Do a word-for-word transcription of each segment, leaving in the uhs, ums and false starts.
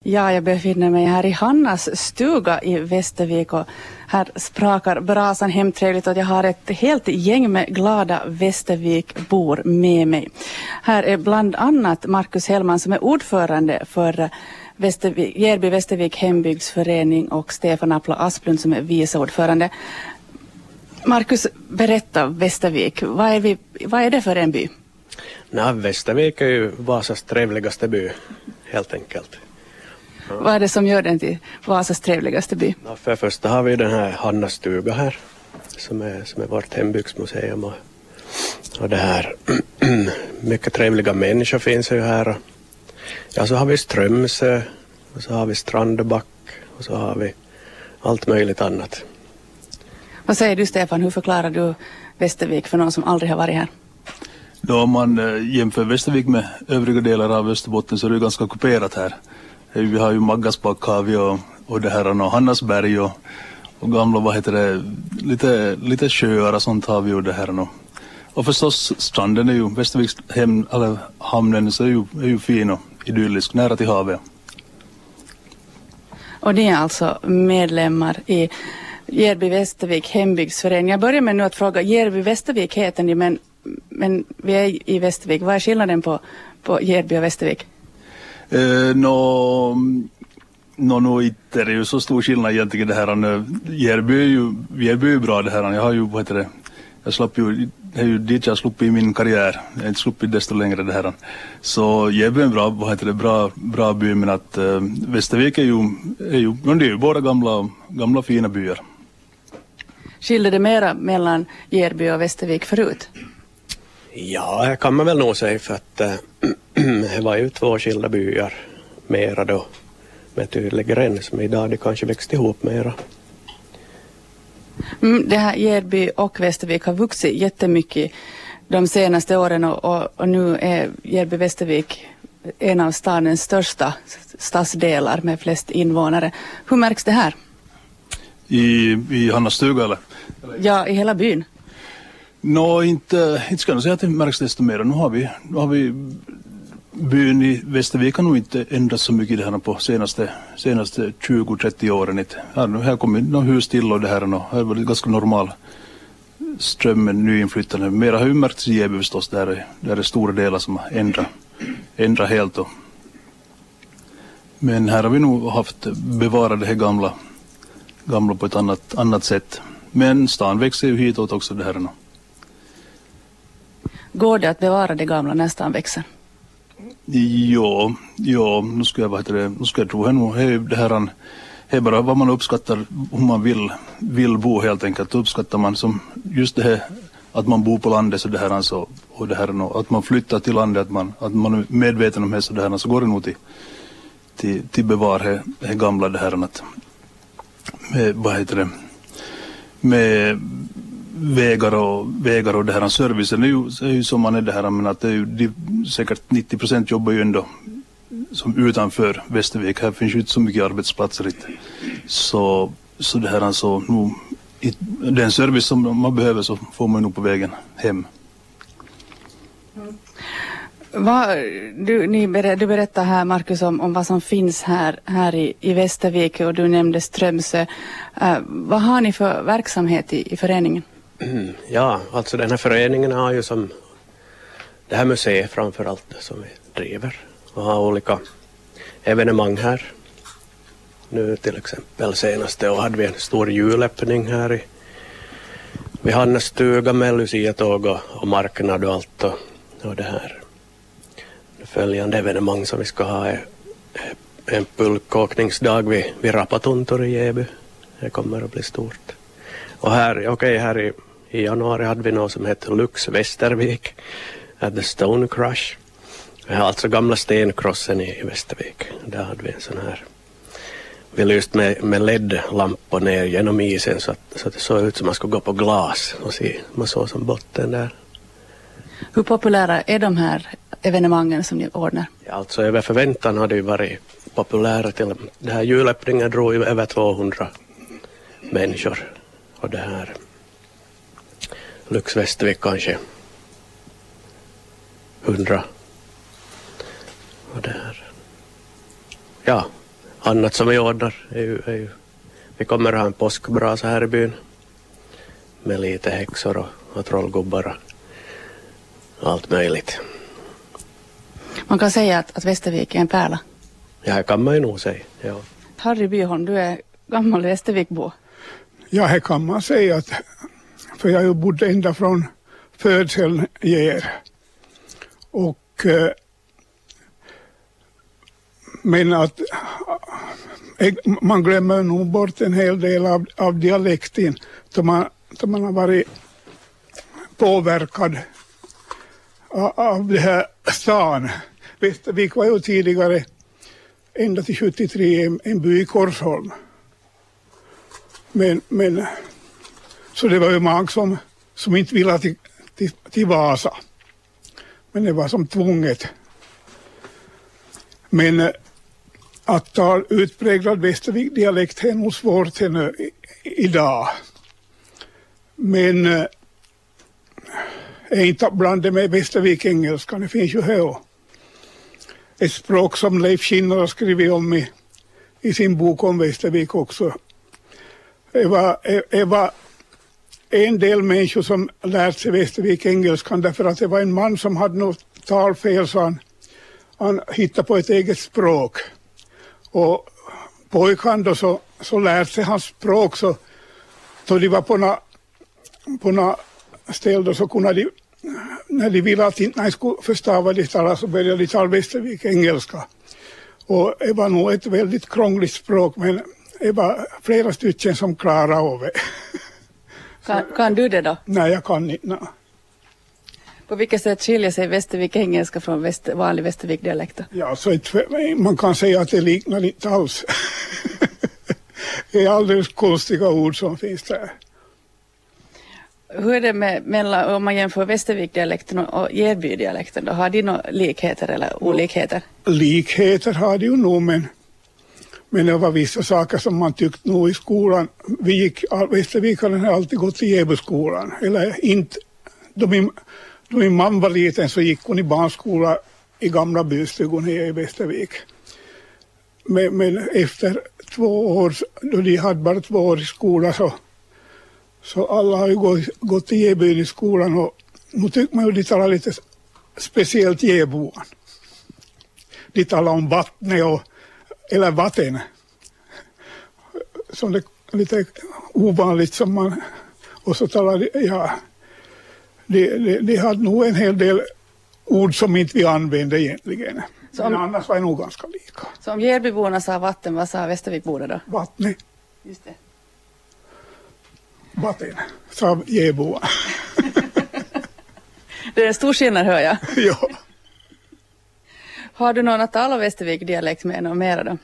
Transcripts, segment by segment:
Ja, jag befinner mig här i Hannas stuga i Västervik och här sprakar brasan hemtrevligt och jag har ett helt gäng med glada Västervikbor med mig. Här är bland annat Marcus Hellman som är ordförande för Västervik, Järby Västervik hembygdsförening och Stefan Appla Asplund som är vice ordförande. Marcus, berätta Västervik. Vad är, vi, vad är det för en by? Nej, Västervik är ju Vasas trevligaste by, helt enkelt. Ja. Vad är det som gör den till Vasas trevligaste by? Ja, för första har vi den här Hannas stuga här, som är, som är vårt hembygdsmuseum. Och, och det här, mycket trevliga människor finns ju här. Och, ja, så har vi Strömsö, och så har vi Strandback, och så har vi allt möjligt annat. Vad säger du, Stefan, hur förklarar du Västervik för någon som aldrig har varit här? Då om man äh, jämför Västervik med övriga delar av Österbotten så är det ganska kuperat här. Vi har ju Maggasbackhavi och, och det här och Hannasberg och, och gamla, vad heter det, lite, lite sjöar och sånt har vi ju det här och, och förstås stranden är ju, Västerviks hem, eller hamnen så är ju, är ju fin och idyllisk, nära till havet. Och det är alltså medlemmar i Järby Västervik hembygdsförening. Jag börjar med nu att fråga, Järby Västervik heter ni, men, men vi är i Västervik. Vad är skillnaden på, på Järby och Västervik? Eh, Nå, no, no, inte är det ju så stor skillnad egentligen det här. Järby är ju, Järby är ju bra det här. Jag har ju, vad heter det, jag slapp ju, det är ju dit jag sluppit i min karriär. Jag har inte sluppit desto längre det här. Så Järby är en bra, vad heter det, bra, bra by, men att eh, Västervik är ju, är ju, det är ju båda gamla, gamla fina byar. Skilde det mera mellan Järby och Västervik förut? Ja, det kan man väl nog säga, för att äh, det var ju två skilda byar mera då med tydlig gräns, men idag det kanske växt ihop mera. Mm, det här Järby och Västervik har vuxit jättemycket de senaste åren och, och, och nu är Järby Västervik en av stadens största stadsdelar med flest invånare. Hur märks det här? I, i Hannas stuga eller? Ja, i hela byn. Nå, inte, inte ska jag säga att det märks desto mer. Nu har vi, nu har vi byn i Västervik har nog inte ändrats så mycket det här på senaste, senaste tjugo till trettio åren. Här, här kommer några hus till och det här, och här var det ganska normal strömmen nyinflyttande. Mera har ju märkts i Järby förstås, där är, där är stora delar som har ändrat, ändrat helt. Och. Men här har vi nog haft bevarat det här gamla, gamla på ett annat, annat sätt. Men stan växer ju hitåt också det här. Och. Går det att bevara det gamla när stan växer? Ja, ja, nu ska jag, vad heter det, nu ska jag tro här nu, det här är bara vad man uppskattar, hur man vill, vill bo helt enkelt. Då uppskattar man som just det här att man bor på landet så det här alltså, och det här att man flyttar till landet, att man, att man är medveten om det så det här så går det nog till, till, till bevara det, det gamla det här att med, vad heter det, med vägar och vägar och det här servicen är ju, är ju som man är det här, men att det är ju de, säkert nittio procent jobbar ju ändå som utanför Västervik. Här finns ju inte så mycket arbetsplatser inte. Så, så det här alltså nu, i, den service som man behöver så får man nog på vägen hem. Mm. Vad, du, ni ber, du berättar här, Marcus, om, om vad som finns här, här i, i Västervik och du nämnde Strömsö. Uh, vad har ni för verksamhet i, i föreningen? Mm, ja, alltså den här föreningen har ju som det här museet framför allt som vi driver och har olika evenemang här. Nu till exempel senaste år hade vi en stor julöppning här i vid Hannas stuga med luciatåg och, och marknad och allt och, och det här. Följande evenemang som vi ska ha är, är en pulkåkningsdag vid, vid Rapatuntur i Järby. Det kommer att bli stort. Och här, okej, okay, här i, i januari hade vi något som heter Lux Västervik at the Stone Crush. Det är alltså gamla stenkrossen i, i Västervik. Där hade vi en sån här. Vi lyste med, med L E D-lampor ner genom isen så att, så att det såg ut som man skulle gå på glas och se, man såg som botten där. Hur populära är de här evenemangen som ni ordnar? Ja, alltså över förväntan har det ju varit populära till. Det här julöppningen drog ju över tvåhundra människor. Och det här Lux Västervik kanske hundra. Och det här. Ja, annat som vi ordnar är ju, är ju vi kommer att ha en påskbrasa här i byn med lite häxor och, och trollgubbar och allt möjligt. Man kan säga att, att Västervik är en pärla. Ja, det kan man ju nog säga. Ja. Harry Byholm, du är gammal Västervikbo. Ja, här kan man säga att, för jag har ju bott ända från födseln i er. Och eh, men att eh, man glömmer nog bort en hel del av, av dialekten då man, då man har varit påverkad av, av det här stan. Västervik var ju tidigare ända till sjuttiotre en, en by i Korsholm. Men, men så det var ju många som, som inte ville till, till, till Vasa. Men det var som tvunget. Men eh, att ta utpräglad Västervik-dialekt är nog svårt ännu i, idag. Men eh, är inte bland det med Västervik-engelska. Det finns ju här ett språk som Leif Kinner har skrivit om i, i sin bok om Västervik också. Det var, det var en del människor som lärt sig Västervik-engelskan därför att det var en man som hade något talfel så han, han hittade på ett eget språk. Och pojkan då så, så lärde sig hans språk så då de var på några på några ställen så kunde de, när de ville att inte nej, skulle förstå vad de talade så började de tala Västervik-engelska. Och det var nog ett väldigt krångligt språk men det var flera stycken som klarade av det. Kan, kan du det då? Nej, jag kan inte. Nej. På vilket sätt skiljer sig Västervik-engelska från väst, vanlig Västervik-dialekt? Ja, så ett, man kan säga att det liknar inte alls. Det är alldeles konstiga ord som finns där. Hur är det med, mellan, om man jämför Västervik-dialekten och Järby-dialekten? Då har de några likheter eller olikheter? Likheter har de ju nog, men, men det var vissa saker som man tyckte nog i skolan. Vi gick, Västervik hade alltid gått till Gävleskolan. Eller inte, då min, då min mamma var liten så gick hon i barnskola i gamla bystugan här i Västervik. Men, men efter två år, då de hade bara två år i skolan så Så alla har ju gått, gått till Gäbyn i skolan och nu tycker man ju de talar lite speciellt Gäboan. De talar om vattnet och, eller vatten. Som det är lite ovanligt som man, och så talar de, ja, de, de, de hade nog en hel del ord som inte vi använde egentligen. Så om, men annars var det nog ganska lika. Så om Järbyborna sa vatten, vad sa Västervikborna då? Vattnet. Just det. Vatten, sa Gäboa. Det är en stor skillnad, hör jag. Ja. Har du någon att tala Västervik-dialekt med någon mera då?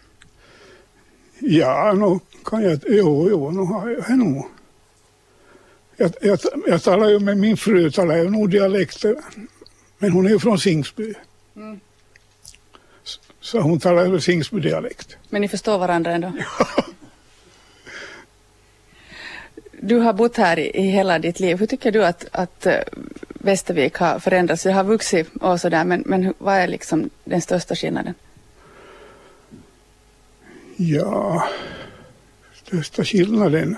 Ja, nu kan jag, jo, jo, nu har jag det nog. Jag, jag, jag talar ju med min fru, talar ju nog dialekter, men hon är ju från Singsby. Mm. Så, så hon talar ju Singsby-dialekt. Men ni förstår varandra ändå? Ja. Du har bott här i, i hela ditt liv. Hur tycker du att, att Västervik har förändrats? Du har vuxit och sådär, men, men vad är liksom den största skillnaden? Ja, största skillnaden.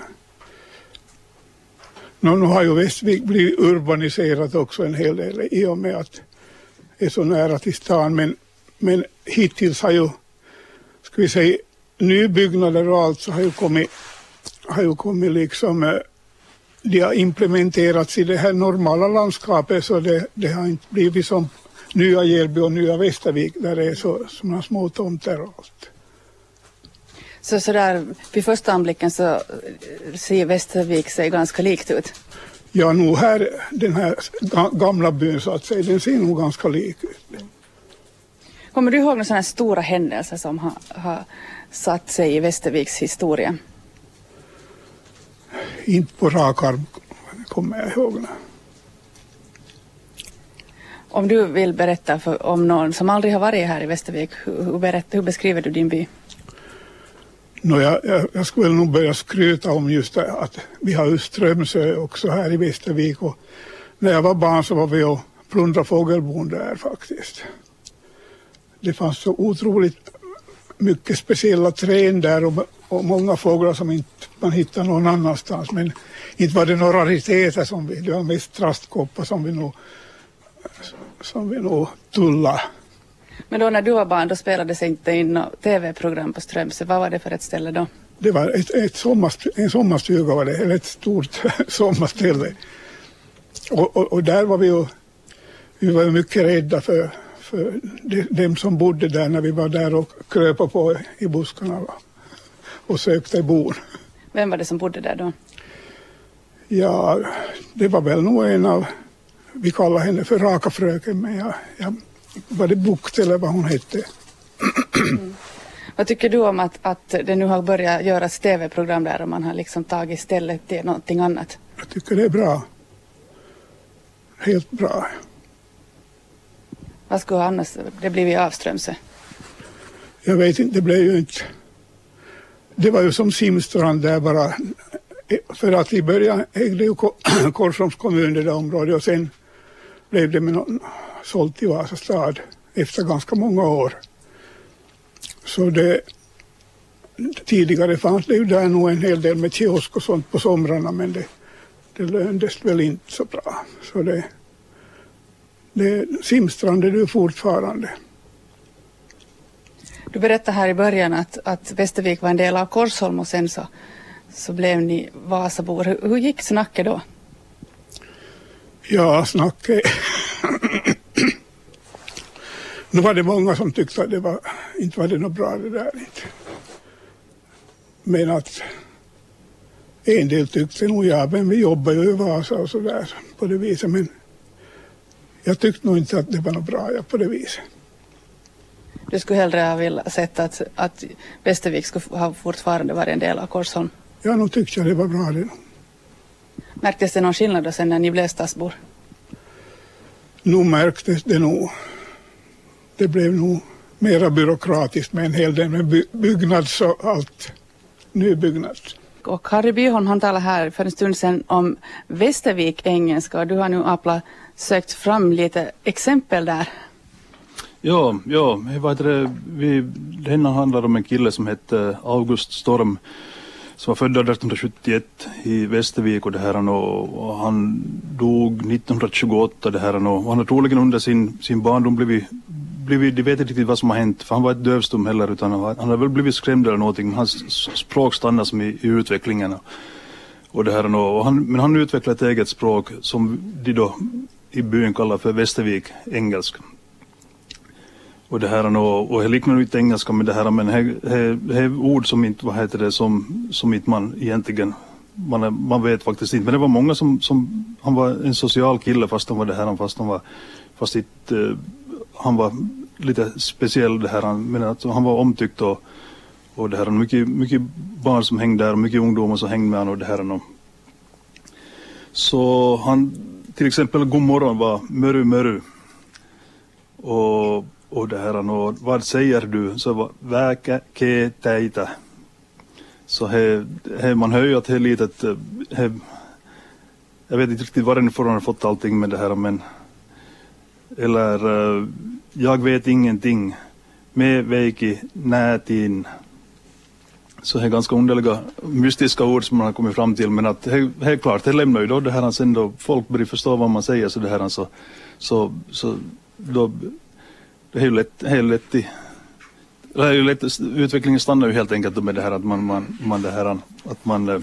Nu, nu har ju Västervik blivit urbaniserat också en hel del i och med att det är så nära till stan. Men, men hittills har ju, ska vi säga, nybyggnader och allt så har ju kommit har ju kommit liksom, de har implementerats i det här normala landskapet så det, det har inte blivit som nya Järby och nya Västervik där det är så, såna små tomter och allt. Så, så där, vid första anblicken så ser Västervik sig ganska likt ut? Ja, nog här, den här gamla byn så att säga, den ser nog ganska lik ut. Kommer du ihåg några sådana här stora händelser som har, har satt sig i Västerviks historia? Inte på rak arm kommer jag ihåg. Om du vill berätta för, om någon som aldrig har varit här i Västervik, hur, hur, berätt, hur beskriver du din by? No, jag, jag, jag skulle nog börja skryta om just det, att vi har ju Strömsö också här i Västervik. Och när jag var barn så var vi och plundrade fågelbon där faktiskt. Det fanns så otroligt mycket speciella träd där och, och många fåglar som inte man hittar någon annanstans. Men inte var det några rariteter som vi, det var mest trastkoppar som vi nog, som vi nog tullade. Men då när du var barn, då spelades inte in något tv-program på Strömsö. Vad var det för ett ställe då? Det var ett, ett sommarst, en sommarstuga var det, eller ett stort sommarställe. Och, och, och där var vi ju, vi var ju mycket rädda för, för de, dem som bodde där när vi var där och kröpa på i buskarna och sökte bon. Vem var det som bodde där då? Ja, det var väl nog en av, vi kallar henne för Raka fröken, men jag, jag var det Bukt eller vad hon hette. Mm. Vad tycker du om att, att det nu har börjat göras tv-program där och man har liksom tagit stället till någonting annat? Jag tycker det är bra. Helt bra. Vad skulle annars det blivit av Strömsö? Jag vet inte, det blev ju inte... Det var ju som Simstrand där bara. För att i början ägde ju Korsholms kommun det där området och sen blev det med någon, sålt till Vasastad efter ganska många år. Så det, tidigare fanns det ju där nog en hel del med kiosk och sånt på somrarna, men det, det löndes väl inte så bra. Så det, det Simstrand är det fortfarande. Du berättade här i början att, att Västervik var en del av Korsholm och sen så, så blev ni Vasabor. Hur, hur gick snacket då? Ja, snacket... Nu var det många som tyckte att det var, inte var det något bra det där inte. Men att en del tyckte nog ja, men vi jobbar ju i Vasa och sådär på det viset. Men jag tyckte nog inte att det var något bra ja, på det viset. Du skulle hellre ha velat sett att, att Västervik skulle ha fortfarande varit en del av Korsholm? Ja, nog tyckte jag det var bra det. Märktes det någon skillnad då sen när ni blev stadsbor? Nu märktes det nog. Det blev nog mera byråkratiskt med en hel del med by- byggnads och allt. Nybyggnads. Och Harry Byholm han talade här för en stund sedan om Västervik engelska och du har nu Apla sökt fram lite exempel där. Ja, ja, vad heter det? Vi, den handlar om en kille som hette August Storm som var född arton sjuttioett i Västervik och det här och, och han dog nittonhundratjugoåtta det här och han har troligen under sin, sin barndom blivit, blivit, de vet inte riktigt vad som har hänt för han var ett dövstum heller utan han, han har väl blivit skrämd eller någonting men hans språk stannar som i, i utvecklingen och, och det här och han, men han utvecklade ett eget språk som de då i byn kallar för Västervik engelska. Och det här och, och det liknar inte engelska med det här men det är ord som inte vad heter det som som inte man egentligen man är, man vet faktiskt inte men det var många som som han var en social kille fast han var det här fast han var fast inte uh, han var lite speciell det här men att han var omtyckt och och det här mycket mycket barn som hängde där och mycket ungdomar som hängde med han och det här och så han till exempel god morgon var mörru mörru och Och det här och vad säger du så var väkä ke teitä. Så he, he, man hör ju att det är litet he, jag vet inte riktigt var den får han fått allting med det här men eller uh, jag vet ingenting med veiki nätin. Så det är ganska underliga mystiska ord som man har kommit fram till men att helt klart det lämnar ju då det här sen då folk börjar förstå vad man säger så det här så så så då det är ju lätt, helt lätt i, det är ju lätt, utvecklingen stannar ju helt enkelt med det här att man, man, man det här att man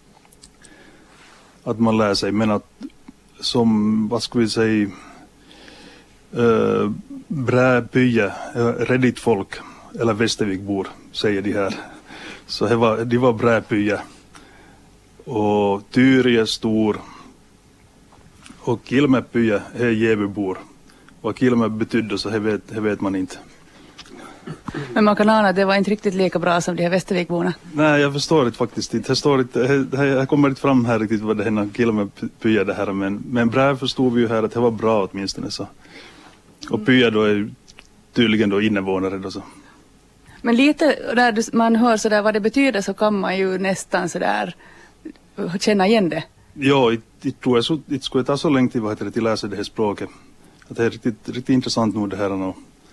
att man lär sig men att som vad ska vi säga äh, bräpyje redigt folk eller Västervikbor säger de här så det var, de var bräpyje och Tyrie stor och Kilmäpyje är Gävebor. Vad Kilmä betydde så det vet, det vet man inte. Men man kan ana att det var inte riktigt lika bra som de här Västervikborna. Nej, jag förstår inte faktiskt inte. Det, står inte, det, det kommer inte fram här riktigt vad det här Kilmä pyja det här. Men, men bra förstod vi ju här att det var bra åtminstone så. Och pyja då är tydligen då innevånare då så. Men lite där man hör så där vad det betyder så kan man ju nästan så där känna igen det. Ja, det tror jag så, det skulle ta så länge till vad heter det till läsa det här språket. Att det är riktigt, riktigt intressant nog det här och,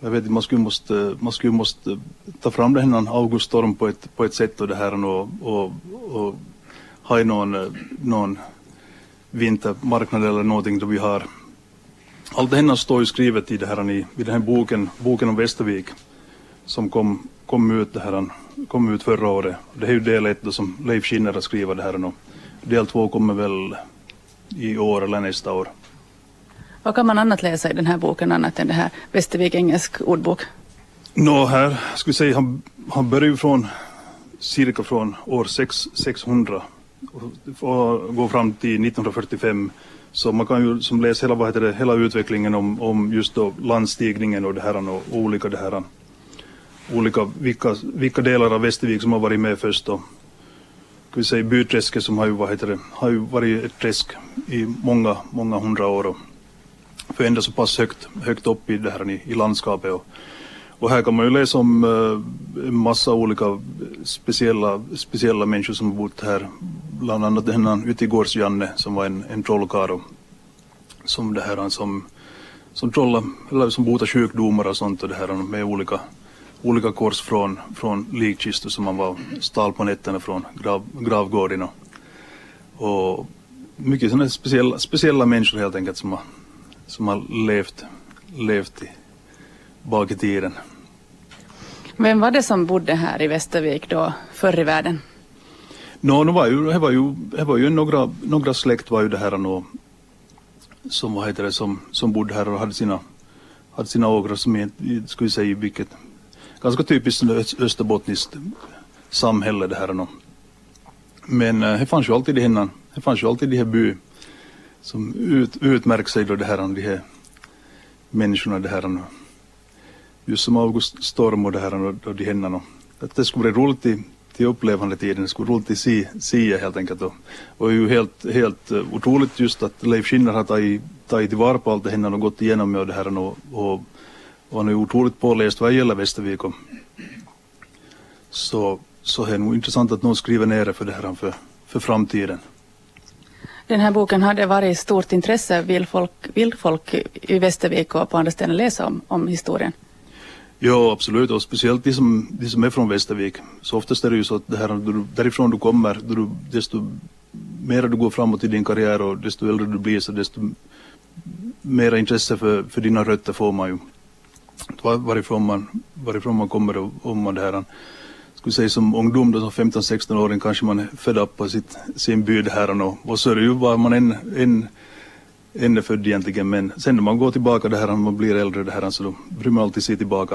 jag vet man skulle måste man skulle måste ta fram den här August Storm på ett på ett sätt och det här och och och ha någon någon vintermarknad eller någonting då vi har allt det här står ju skrivet i det här i, i den här boken boken om Västervik som kom kom ut det här kom ut förra året. Det är ju del ett då som Leif Skinner har skrivit det här och del två kommer väl i år eller nästa år. Vad kan man annat läsa i den här boken annat än det här Västervik engelsk ordbok? Nå, här ska vi säga han, han börjar ju från cirka från år sexhundra och går fram till nittonhundrafyrtiofem. Så man kan ju som läsa hela, vad heter det, hela utvecklingen om, om just då landstigningen och det här och olika det här olika vilka, vilka delar av Västervik som har varit med först då. Ska vi säga Byträsket som har ju, vad heter det, har ju varit ett träsk i många, många hundra år och för ända så pass högt, högt upp i det här i, i landskapet och, och här kan man ju läsa om uh, en massa olika speciella, speciella människor som har bott här, bland annat den här Utigårds Janne som var en, en trollkarl som det här som, som trolla, eller som botar sjukdomar och sånt och det här med olika olika kors från, från likkistor som man var stal på nätterna från grav, gravgården och, och mycket sådana speciella, speciella människor helt enkelt som har, som har levt, levt i, bak i tiden. Vem var det som bodde här i Västervik då förr i världen? Nå, no, var ju, det var ju, det var ju några, några släkt var ju det här no, som, vad heter det, som, som bodde här och hade sina, hade sina ågrar som i, skulle säga i vilket ganska typiskt österbottniskt samhälle det här. Men det fanns ju alltid det här, det fanns ju alltid de här by som ut, utmärker sig då det här, de här människorna det här. Just som August Storm och det här och de händerna. Att det skulle vara roligt till, till upplevande tiden, det skulle vara roligt till si, si helt enkelt. Och, och ju helt, helt otroligt just att Leif Skinner har tagit, tagit tillvara på allt det här och gått igenom med det här och, och Och han är otroligt påläst vad gäller Västervik. Så, så är det nog intressant att någon skriver ner det för det här för, för framtiden. Den här boken hade varit stort intresse. Vill folk, vill folk i Västervik och på andra ställen läsa om, om historien? Ja, absolut. Och speciellt de som, de som är från Västervik. Så oftast är det ju så att det här, därifrån du kommer, du, desto mer du går framåt i din karriär och desto äldre du blir så desto mer intresse för, för dina rötter får man ju. Varifrån man, varifrån man kommer och om man det här skulle säga som ungdom då som femton sexton åring kanske man är född upp på sitt, sin by det här och, och så är det ju var man än, än, än är född egentligen men sen när man går tillbaka det här och man blir äldre det här så då bryr man alltid sig tillbaka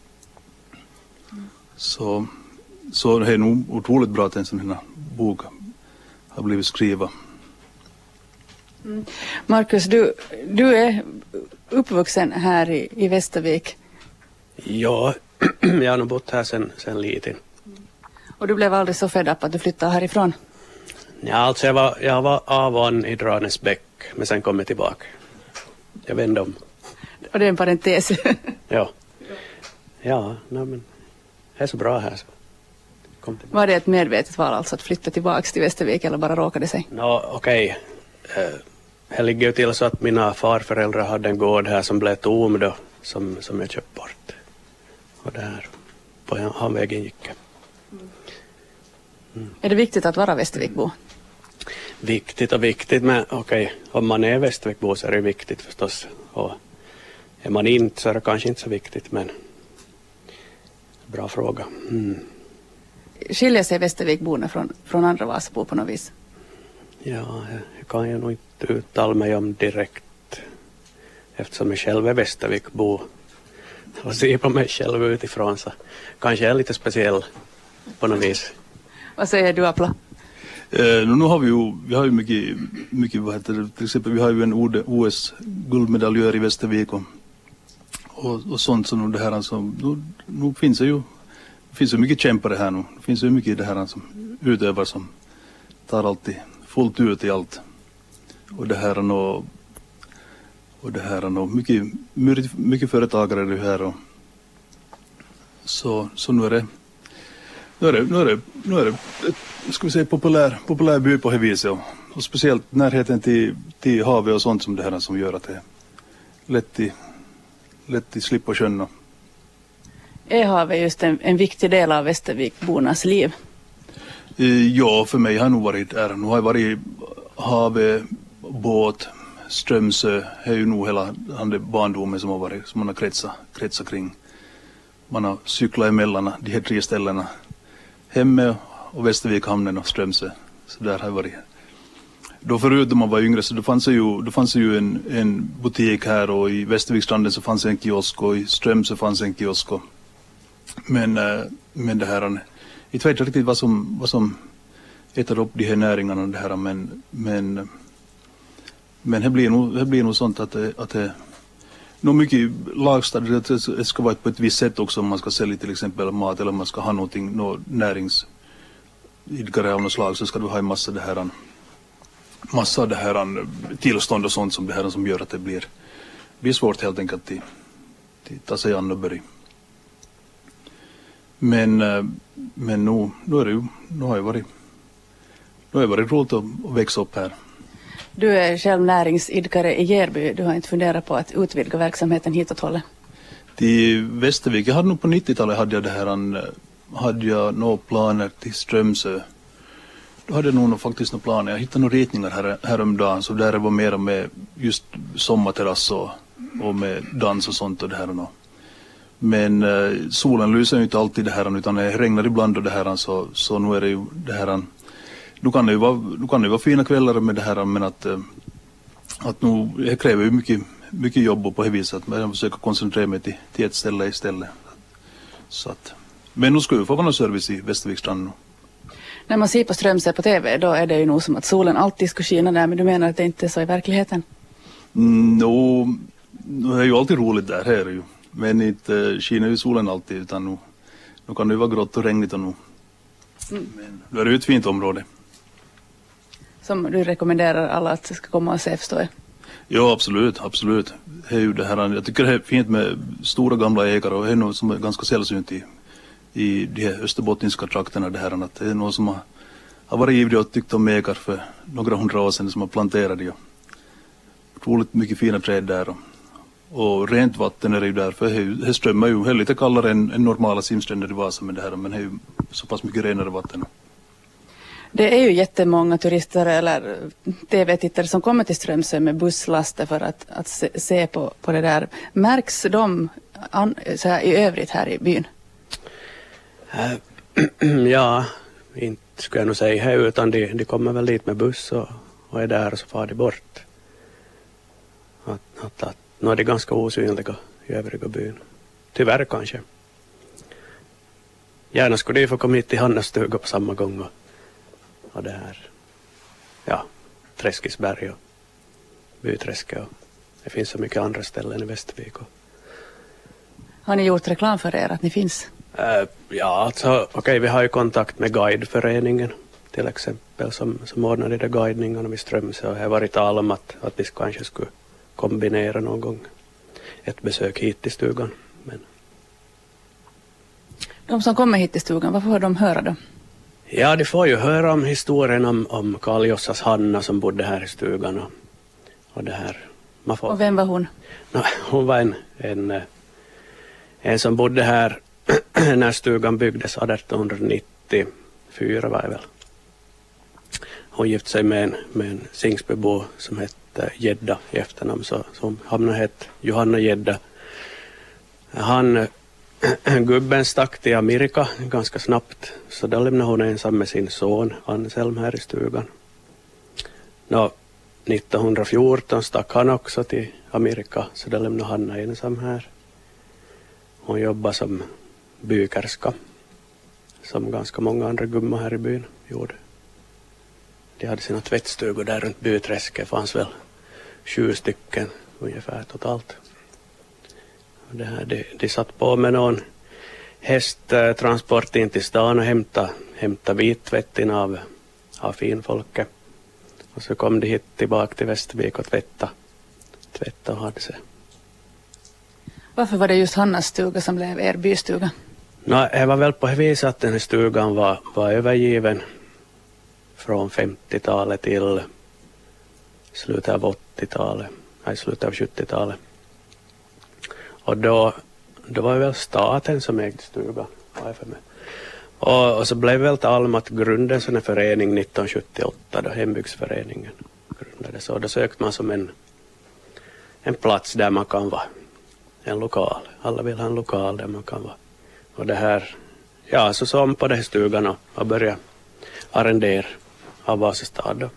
så, så det är nog otroligt bra att en sån här bok har blivit skriva. Mm. Markus, du, du är uppvuxen här i, i Västervik. Ja, jag har nog bott här sen, sen liten. Och du blev aldrig så fed upp att du flyttade härifrån? Ja, alltså jag var, jag var avan i Dranäsbäck, men sen kom jag tillbaka. Jag vände om. Och det är en parentes. Ja. Ja, nej, men det är så bra här. Så. Kom tillbaka. Var det ett medvetet val alltså att flytta tillbaka till Västervik eller bara råkade sig? Nå, okej. Okay. Uh, här ligger ju till så att mina farföräldrar hade en gård här som blev tom då, som, som jag köpt bort. Och där på hamnvägen gick jag. Mm. Är det viktigt att vara Västervikbo? Viktigt och viktigt, men okej, okay, om man är Västervikbo så är det viktigt förstås. Och är man inte så är det kanske inte så viktigt, men bra fråga. Mm. Skiljer sig Västervikborna från, från andra Vasabor på något vis? Ja, jag kan ju nog inte uttala mig om direkt eftersom jag själv är Västervikbo och ser på mig själv utifrån så kanske jag är lite speciell på något vis. Vad säger du, Apla? Eh, nu har vi ju, vi har ju mycket, mycket vad heter det, till exempel vi har ju en O S-guldmedaljör i Västervik och, och, och sånt som det här som, nu, nu finns det ju det finns ju mycket kämpare här nu, det finns ju mycket det här som utövar som tar alltid fullt ut i allt och det här och, och det här och mycket, mycket, mycket företagare är det här och så, så nu är det Nu är det, nu är det, nu är det ett, ska vi säga, populär, populär by på det viset. Och, och speciellt närheten till, till havet och sånt som det här som gör att det är lätt i, lätt i slipp och sjön och Är havet just en, en viktig del av Västervikbornas liv? Ja, för mig har nog varit där. Nu har jag varit havet, båt, Strömsö. Det är ju nog hela den barndomen som har varit, som man har kretsat, kretsat kring. Man har cyklat emellan de här tre ställena. Hemme och Västervikhamnen och Strömsö. Så där har jag varit. Då förut när man var yngre så då fanns det ju, då fanns det ju en, en butik här, och i Västervikstranden så fanns en kiosk, och i Strömsö fanns en kiosk. Men, men det här, jag vet inte riktigt vad som, vad som äter upp de här näringarna, det här, men, men, men det blir nog, det blir nog sånt att det, att det nog mycket lagstadgat, det ska vara på ett visst sätt också om man ska sälja till exempel mat, eller om man ska ha någonting, något näringsidkare av något slag, så ska du ha en massa det här, massa det här tillstånd och sånt som det här som gör att det blir, blir svårt helt enkelt att, att ta sig an och börja. Men, men nu, nu, är det ju, nu har jag varit, nu har jag varit roligt att växa upp här. Du är själv näringsidkare i Järby. Du har inte funderat på att utvidga verksamheten hitåt hållet? Till Västervik, jag hade nog på nittiotalet hade jag det här, hade jag några planer till Strömsö. Då hade jag nog faktiskt några planer. Jag hittade några ritningar här, häromdagen, så där var mer med just sommarterrass och, och med dans och sånt och det här och något. Men eh, solen lyser ju inte alltid det här, utan det regnar ibland och det här, så, så nu är det ju det här. Nu kan det ju vara, nu kan det ju vara fina kvällar med det här, men att, eh, att nu, det kräver ju mycket, mycket jobb på det viset, att man försöker koncentrera mig till, till ett ställe istället. Så att, men nu ska ju få vara någon service i Västervikstrand nu. När man ser på Strömsö på tv, då är det ju nog som att solen alltid ska skina där, men du menar att det inte är så i verkligheten? Mm, no, det är ju alltid roligt där, här är det ju. Men inte skiner ju solen alltid, utan nu, nu kan det ju vara grått och regnigt och nu. Mm. Men det är ju ett fint område. Som du rekommenderar alla att ska komma och se, förstår jag? Ja, absolut, absolut. Det är ju det här, jag tycker det är fint med stora gamla ägare, och det är något som är ganska sällsynt i, i de här österbottniska trakterna. Det, här, att det är någon som har, har varit ivrig och tyckt om ägar för några hundra år sedan, som har planterat det. Otroligt mycket fina träd där. Och, och rent vatten är det ju där, för det, det strömmar ju, det är lite kallare än, än normala simstränder i Vasa, med det här, men det är ju så pass mycket renare vatten. Det är ju jättemånga turister eller tv-tittare som kommer till Strömsö med busslaster för att, att se, se på, på det där. Märks de an, så här i övrigt här i byn? Uh, ja, inte skulle jag nog säga här, utan de, de kommer väl dit med buss och, och är där, och så far de bort. Att, att, att, nu är det ganska osynliga i övriga byn. Tyvärr kanske. Gärna skulle de få komma hit till Hannas stuga på samma gång och och det här, ja, Träskisberg och Byträske, och det finns så mycket andra ställen i Västervik. Har ni gjort reklam för er att ni finns? Uh, ja, alltså, okej, okay, vi har ju kontakt med guideföreningen till exempel, som, som ordnar de där guidningarna vid Strömsö, och det har varit tal om att, att vi kanske skulle kombinera någon gång ett besök hit till stugan. Men de som kommer hit till stugan, vad får de höra då? Ja, de får ju höra om historien om, om Karl-Jossas Hanna som bodde här i stugan. Och, och, det här. Man får... och vem var hon? No, hon var en, en, en som bodde här när stugan byggdes arton nittiofyra, var det väl. Hon gifte sig med en, med en Singsbybo som hette Gedda i efternamn, så, så hamnade hette Johanna Gedda. Han... Gubben stack till Amerika ganska snabbt, så då lämnade hon ensam med sin son Anselm här i stugan. Nå, nittonhundrafjorton stack han också till Amerika, så då lämnade Hanna ensam här. Hon jobbade som bykerska, som ganska många andra gummor här i byn gjorde. De hade sina tvättstugor där runt Byträske, fanns väl sju stycken ungefär totalt. Det här, de, de satt på med någon hästtransport in till stan och hämta, hämta vittvättin av, av finfolket. Och så kom de hit tillbaka till Västervik och tvätta, tvätta och hade sig. Varför var det just Hannas stuga som blev er bystuga? No, det var väl på det viset att den här stugan var, var övergiven från femtiotalet till slutet av åttiotalet, nej slutet av sjuttiotalet. Och då, det var väl staten som ägde stugan. För mig. Och, och så blev väl Almat grunden som en förening nittonhundrasjuttioåtta då hembygdsföreningen grundades. Och då sökte man som en, en plats där man kan vara. En lokal. Alla vill ha en lokal där man kan vara. Och det här, ja så som på den här stugan och, och började arrendera av Vasastad då.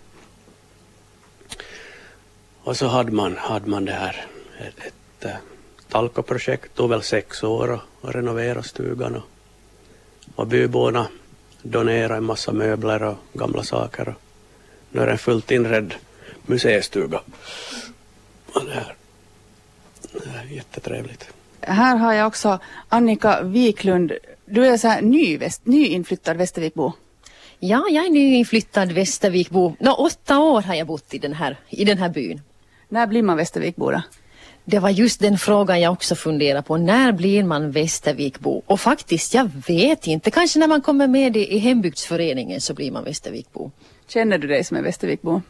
Och så hade man, hade man det här ett, ett, ett Talko-projekt, tog väl sex år och, och renovera stugan och, och byborna donerade en massa möbler och gamla saker och nu är det en fullt inredd museistuga. Och det här, det här är jättetrevligt. Här har jag också Annika Wiklund. Du är så här ny väst, nyinflyttad Västervikbo. Ja, jag är nyinflyttad Västervikbo. Nå, åtta år har jag bott i den här, i den här byn. När blir man Västervikbo då? Det var just den frågan jag också funderade på. När blir man Västervikbo? Och faktiskt, jag vet inte. Kanske när man kommer med i hembygdsföreningen så blir man Västervikbo. Känner du dig som en Västervikbo?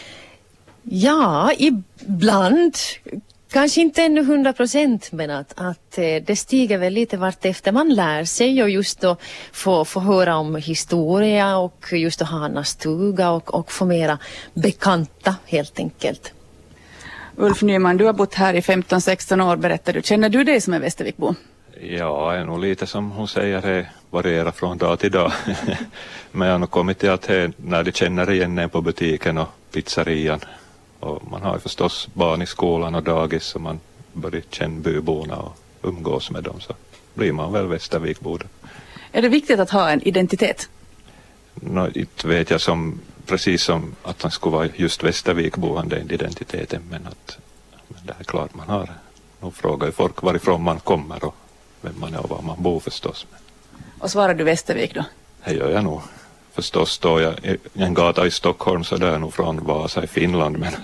Ja, ibland. Kanske inte ännu hundra procent, men att, att det stiger väl lite vart efter man lär sig och just att få, få höra om historia och just att ha en stuga och, och få mera bekanta helt enkelt. Ulf Nyman, du har bott här i femton sexton år, berättar du. Känner du dig som en Västervikbo? Ja, är nog lite som hon säger, det varierar från dag till dag. Men jag har nog kommit till att det, när de känner igen en på butiken och pizzerian. Och man har ju förstås barn i skolan och dagis så man börjar känna byborna och umgås med dem så blir man väl Västervikbo. Är det viktigt att ha en identitet? Nå, inte vet jag som, precis som att man skulle vara just Västervikbo, den identiteten, men att men det är klart man har. Nu frågar ju folk varifrån man kommer och vem man är och var man bor förstås. Och svarar du Västervik då? Det gör jag nog. Förstås står jag i en gata i Stockholm så där är nog från Vasa i Finland. Men,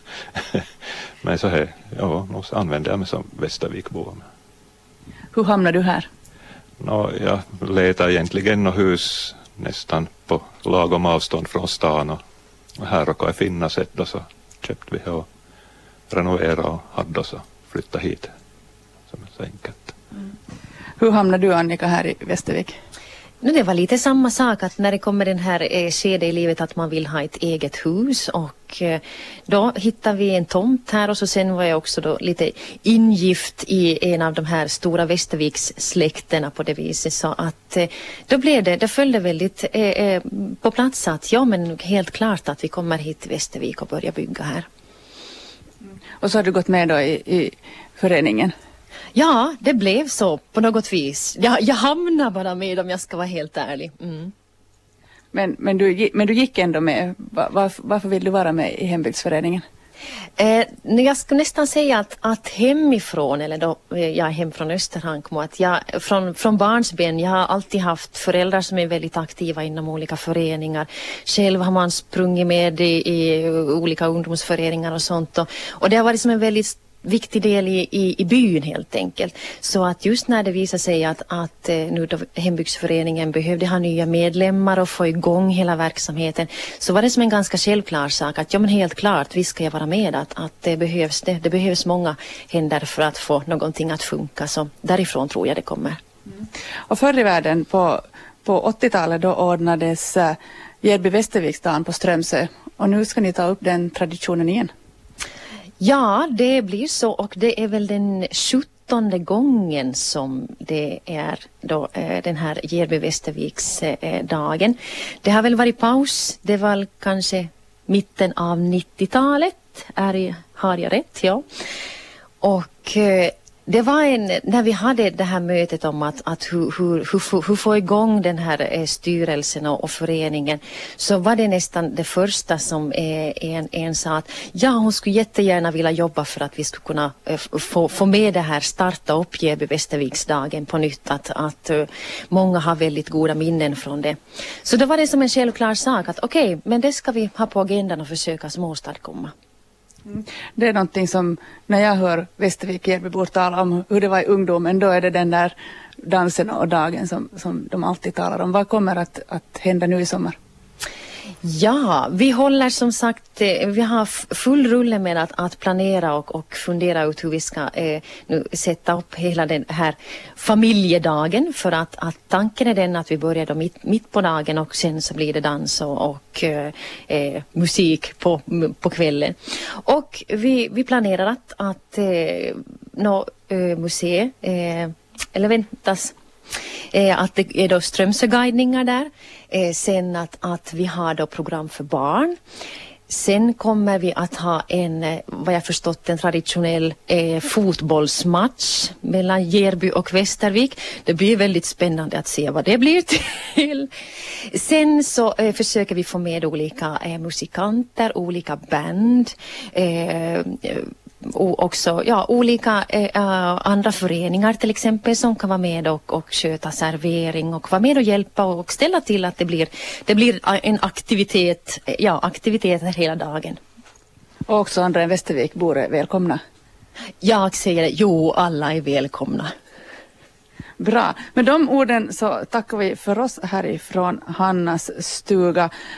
men så här, ja, nu använder jag mig som Västervikbo. Hur hamnar du här? Nå, jag letar egentligen något hus nästan på lagom avstånd från stan. Och, och här råkar jag finnas ett och så köpte vi och renoverade och hade och så flyttade hit. Som är så enkelt. Mm. Hur hamnar du, Annika, här i Västervik? Nu, det var lite samma sak att när det kommer den här eh, skede i livet att man vill ha ett eget hus och eh, då hittar vi en tomt här och så sen var jag också då lite ingift i en av de här stora Västerviks släkterna på det viset så att eh, då blev det, det följde väldigt eh, eh, på plats att ja men helt klart att vi kommer hit till Västervik och börjar bygga här. Mm. Och så har du gått med då i, i föreningen? Ja, det blev så på något vis. Jag, jag hamnar bara med om jag ska vara helt ärlig. Mm. Men, men, du, men du gick ändå med. Var, varför vill du vara med i hembygdsföreningen? Eh, jag skulle nästan säga att, att hemifrån, eller då jag är hem från Österhankmo, att jag från, från barnsben, jag har alltid haft föräldrar som är väldigt aktiva inom olika föreningar. Själv har man sprungit med i, i olika ungdomsföreningar och sånt. Och, och det har varit som en väldigt viktig del i, i, i byn helt enkelt. Så att just när det visar sig att, att nu då hembygdsföreningen behövde ha nya medlemmar och få igång hela verksamheten så var det som en ganska självklar sak att ja men helt klart, vi ska ju vara med att, att det behövs det, det behövs många händer för att få någonting att funka så därifrån tror jag det kommer. Mm. Och förr i världen på, på åttiotalet då ordnades uh, Järby Västerviksdagen på Strömsö och nu ska ni ta upp den traditionen igen. Ja, det blir så och det är väl den sjuttonde gången som det är då, eh, den här Järby Västerviks eh, dagen. Det har väl varit paus, det var kanske mitten av nittiotalet, är, har jag rätt? Ja. Och eh, det var en, när vi hade det här mötet om att, att hur, hur, hur, hur få igång den här eh, styrelsen och, och föreningen så var det nästan det första som eh, en, en sa att ja hon skulle jättegärna vilja jobba för att vi skulle kunna eh, få, få med det här, starta upp Järby Västerviksdagen på nytt att, att eh, många har väldigt goda minnen från det. Så då var det som en självklar sak att okej, okay, men det ska vi ha på agendan och försöka småstadkomma. Mm. Det är någonting som när jag hör Västervik Järbybor tala om hur det var i ungdomen då är det den där dansen och dagen som, som de alltid talar om. Vad kommer att, att hända nu i sommar? Ja, vi håller som sagt, eh, vi har f- full rulle med att, att planera och, och fundera ut hur vi ska eh, nu sätta upp hela den här familjedagen, för att, att tanken är den att vi börjar då mitt, mitt på dagen och sen så blir det dans och, och eh, eh, musik på, m- på kvällen. Och vi, vi planerar att, att eh, nå eh, museet, eh, eller väntas Eh, att det är då Strömsöguidningar där. Eh, sen att, att vi har då program för barn. Sen kommer vi att ha en, eh, vad jag förstått, en traditionell eh, fotbollsmatch mellan Järby och Västervik. Det blir väldigt spännande att se vad det blir till. Sen så eh, försöker vi få med olika eh, musikanter, olika band, eh, och också ja, olika eh, andra föreningar till exempel som kan vara med och, och sköta servering och vara med och hjälpa och ställa till att det blir, det blir en aktivitet, ja, aktiviteter hela dagen. Och också andra än Västervikbor är välkomna. Jag säger jo, alla är välkomna. Bra. Med de orden så tackar vi för oss härifrån Hannas stuga.